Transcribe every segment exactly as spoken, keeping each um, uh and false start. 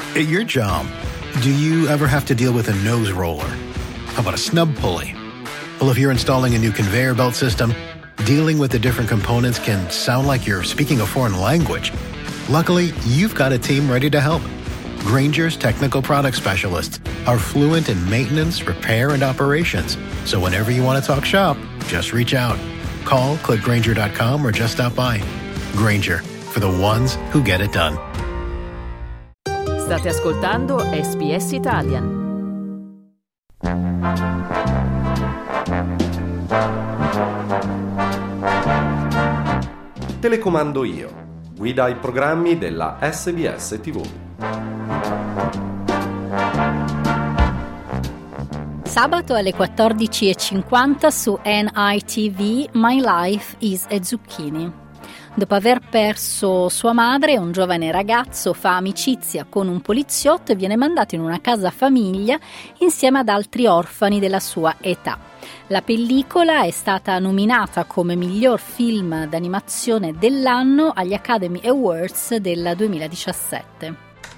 At your job, do you ever have to deal with a nose roller? How about a snub pulley? Well, if you're installing a new conveyor belt system, dealing with the different components can sound like you're speaking a foreign language. Luckily, you've got a team ready to help. Grainger's technical product specialists are fluent in maintenance, repair, and operations. So whenever you want to talk shop, just reach out. Call, click Grainger dot com, or just stop by. Grainger, for the ones who get it done. State ascoltando S B S Italian. Telecomando io. Guida ai programmi della S B S tivù. Sabato alle quattordici e cinquanta su N I T V My Life is a Zucchini. Dopo aver perso sua madre, un giovane ragazzo fa amicizia con un poliziotto e viene mandato in una casa famiglia insieme ad altri orfani della sua età. La pellicola è stata nominata come miglior film d'animazione dell'anno agli Academy Awards del duemiladiciassette.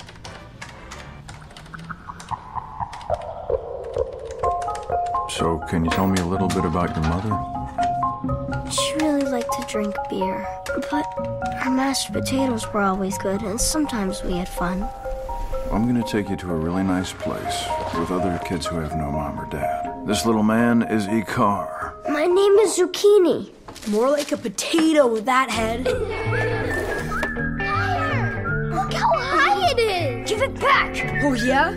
So, can you tell me a little bit about your mother? She really liked to drink beer, but her mashed potatoes were always good, and sometimes we had fun. I'm gonna take you to a really nice place with other kids who have no mom or dad. This little man is Ikar. My name is Zucchini. More like a potato with that head. Look how high it is! Give it back! Oh, yeah?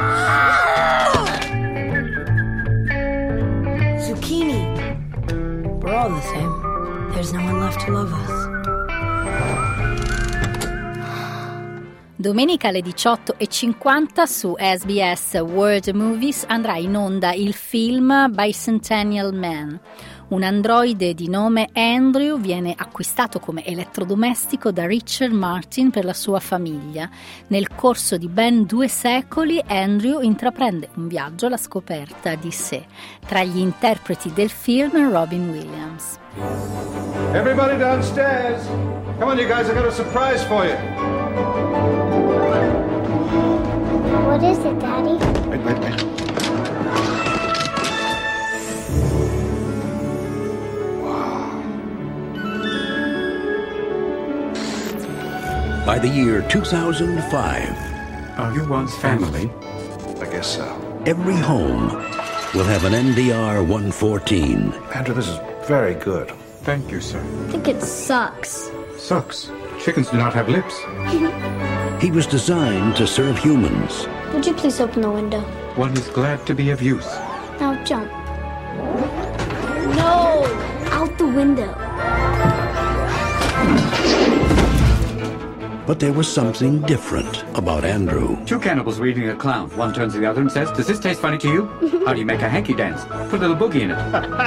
Zucchini. We're all the same. There's no one left to love us. Domenica alle diciotto e cinquanta su S B S World Movies andrà in onda il film Bicentennial Man. Un androide di nome Andrew viene acquistato come elettrodomestico da Richard Martin per la sua famiglia. Nel corso di ben due secoli Andrew intraprende un viaggio alla scoperta di sé. Tra gli interpreti del film Robin Williams. Everybody downstairs! Come on, you guys, I got a surprise for you. What is it, Daddy? Wait, wait, wait. By the year two thousand five, are you one's family? I guess so. Every home will have an N D R one fourteen. Andrew, this is very good. Thank you, sir. I think it sucks. Sucks. Chickens do not have lips. He was designed to serve humans. Would you please open the window? One is glad to be of use. Now jump. No! Out the window. But there was something different about Andrew. Two cannibals were eating a clown. One turns to the other and says, "Does this taste funny to you? How do you make a hanky dance? Put a little boogie in it."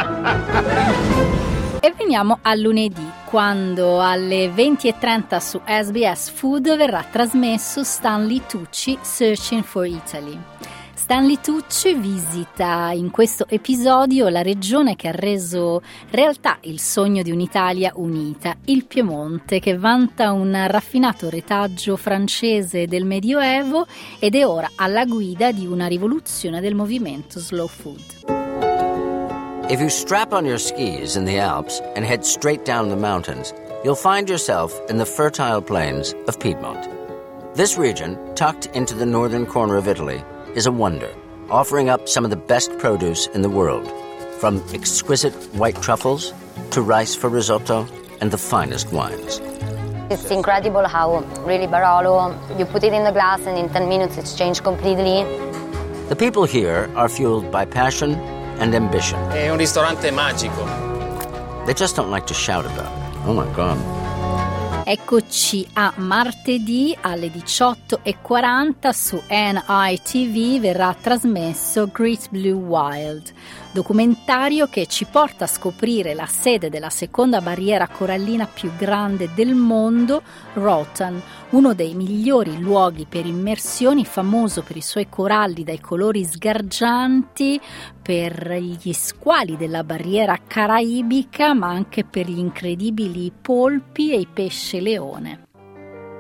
E veniamo a lunedì, quando alle venti e trenta su S B S Food verrà trasmesso Stanley Tucci Searching for Italy. Stanley Tucci visita in questo episodio la regione che ha reso realtà il sogno di un'Italia unita, il Piemonte, che vanta un raffinato retaggio francese del Medioevo ed è ora alla guida di una rivoluzione del movimento Slow Food. If you strap on your skis in the Alps and head straight down the mountains, you'll find yourself in the fertile plains of Piedmont. This region, tucked into the northern corner of Italy, is a wonder, offering up some of the best produce in the world, from exquisite white truffles to rice for risotto and the finest wines. It's incredible how really Barolo, you put it in the glass and in ten minutes it's changed completely. The people here are fueled by passion and ambition. È un ristorante magico. They just don't like to shout about it. Oh my God. Eccoci a martedì alle diciotto e quaranta su N I T V verrà trasmesso Great Blue Wild, documentario che ci porta a scoprire la sede della seconda barriera corallina più grande del mondo, Roatan, uno dei migliori luoghi per immersioni, famoso per i suoi coralli dai colori sgargianti, per gli squali della barriera caraibica, ma anche per gli incredibili polpi e i pesce leone.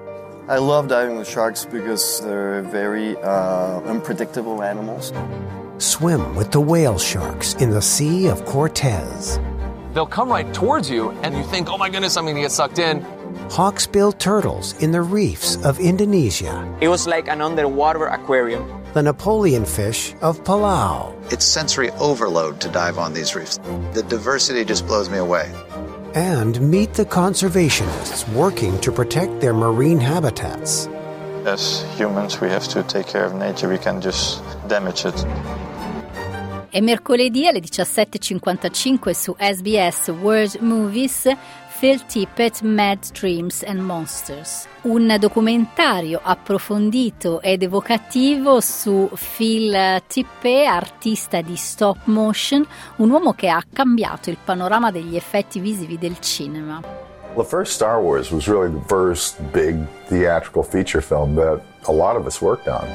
I love diving with sharks because they're very uh, unpredictable animals. Swim with the whale sharks in the Sea of Cortez. They'll come right towards you and you think, oh my goodness, I'm going to get sucked in. Hawksbill turtles in the reefs of Indonesia. It was like an underwater aquarium. The Napoleon fish of Palau. It's sensory overload to dive on these reefs. The diversity just blows me away. And meet the conservationists working to protect their marine habitats. As humans, we have to take care of nature. We can just damage it. È mercoledì alle diciassette e cinquantacinque su S B S World Movies, Phil Tippett, Mad Dreams and Monsters, un documentario approfondito ed evocativo su Phil Tippett, artista di stop motion, un uomo che ha cambiato il panorama degli effetti visivi del cinema. The first Star Wars was really the first big theatrical feature film that a lot of us worked on.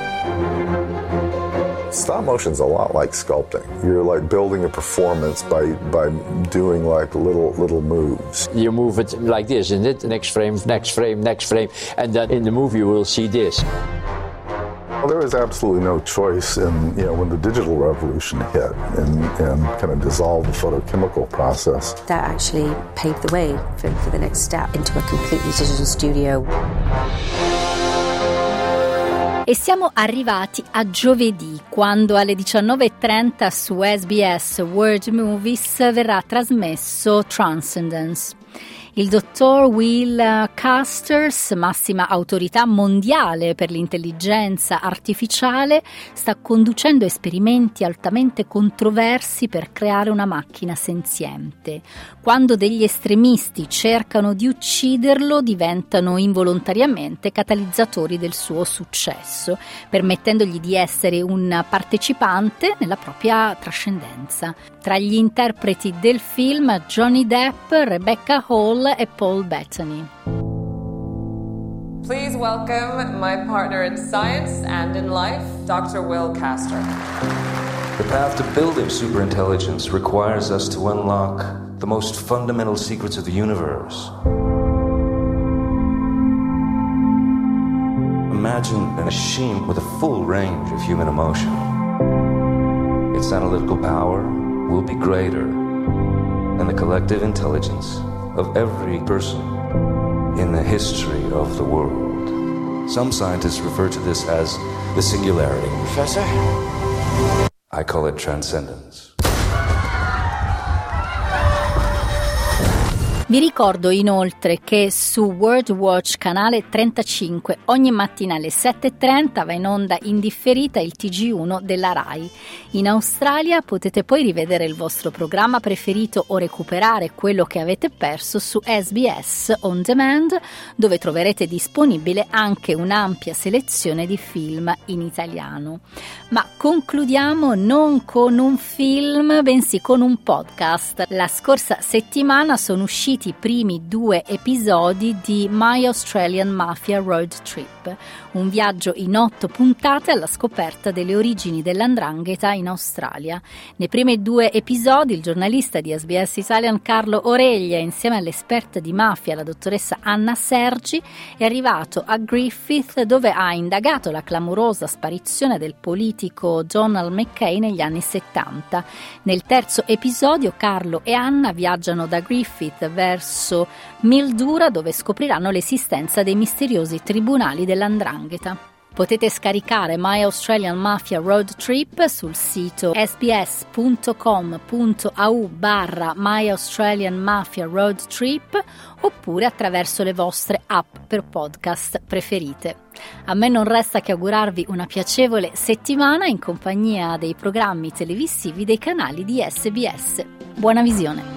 Stop motion's a lot like sculpting. You're like building a performance by by doing like little little moves. You move it like this, and it next frame, next frame, next frame, and then in the movie you will see this. Well, there was absolutely no choice in, you know, when the digital revolution hit and, and kind of dissolved the photochemical process. That actually paved the way for, for the next step into a completely digital studio. E siamo arrivati a giovedì, quando alle diciannove e trenta su S B S World Movies verrà trasmesso Transcendence. Il dottor Will Casters, massima autorità mondiale per l'intelligenza artificiale, sta conducendo esperimenti altamente controversi per creare una macchina senziente. Quando degli estremisti cercano di ucciderlo, diventano involontariamente catalizzatori del suo successo, permettendogli di essere un partecipante nella propria trascendenza. Tra gli interpreti del film Johnny Depp, Rebecca Hall e Paul Bettany. Please welcome my partner in science and in life, Doctor Will Castor. The path to building superintelligence requires us to unlock the most fundamental secrets of the universe. Imagine a machine with a full range of human emotion. Its analytical power will be greater than the collective intelligence of every person in the history of the world. Some scientists refer to this as the singularity. Professor? I call it transcendence. Vi ricordo inoltre che su World Watch canale trentacinque ogni mattina alle sette e trenta va in onda in differita il T G uno della Rai. In Australia potete poi rivedere il vostro programma preferito o recuperare quello che avete perso su S B S On Demand, dove troverete disponibile anche un'ampia selezione di film in italiano. Ma concludiamo non con un film, bensì con un podcast. La scorsa settimana sono usciti i primi due episodi di My Australian Mafia Road Trip, un viaggio in otto puntate alla scoperta delle origini dell''ndrangheta in Australia. Nei primi due episodi il giornalista di S B S Italian Carlo Oreglia, insieme all'esperta di mafia, la dottoressa Anna Sergi, è arrivato a Griffith, dove ha indagato la clamorosa sparizione del politico Donald Mackay negli anni settanta. Nel terzo episodio Carlo e Anna viaggiano da Griffith verso Mildura, dove scopriranno l'esistenza dei misteriosi tribunali dell''ndrangheta. Potete scaricare My Australian Mafia Road Trip sul sito sbs.com.au barra My Australian Mafia Road Trip oppure attraverso le vostre app per podcast preferite. A me non resta che augurarvi una piacevole settimana in compagnia dei programmi televisivi dei canali di S B S. Buona visione!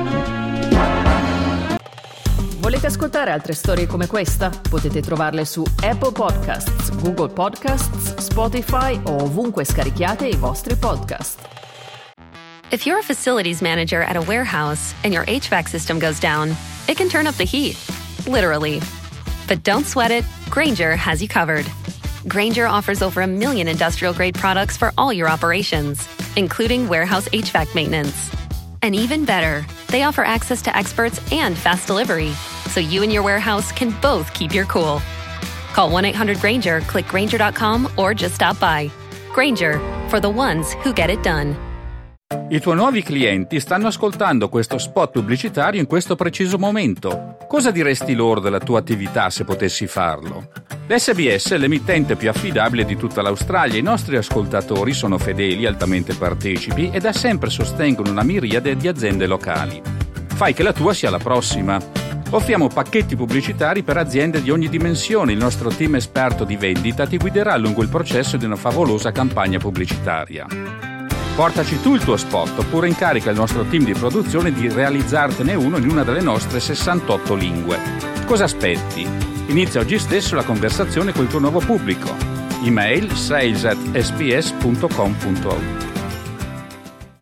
Volete ascoltare altre storie come questa? Potete trovarle su Apple Podcasts, Google Podcasts, Spotify o ovunque scarichiate i vostri podcast. If you're a facilities manager at a warehouse and your H V A C system goes down, it can turn up the heat, literally. But don't sweat it, Grainger has you covered. Grainger offers over a million industrial-grade products for all your operations, including warehouse H V A C maintenance. And even better, they offer access to experts and fast delivery, so you and your warehouse can both keep your cool. Call one eight hundred Granger, click Granger dot com, or just stop by. Granger, for the ones who get it done. I tuoi nuovi clienti stanno ascoltando questo spot pubblicitario in questo preciso momento. Cosa diresti loro della tua attività se potessi farlo? L'S B S è l'emittente più affidabile di tutta l'Australia. I nostri ascoltatori sono fedeli, altamente partecipi e da sempre sostengono una miriade di aziende locali. Fai che la tua sia la prossima. Offriamo pacchetti pubblicitari per aziende di ogni dimensione. Il nostro team esperto di vendita ti guiderà lungo il processo di una favolosa campagna pubblicitaria. Portaci tu il tuo spot oppure incarica il nostro team di produzione di realizzartene uno in una delle nostre sessantotto lingue. Cosa aspetti? Inizia oggi stesso la conversazione col tuo nuovo pubblico. Email sales at s b s punto com punto a u.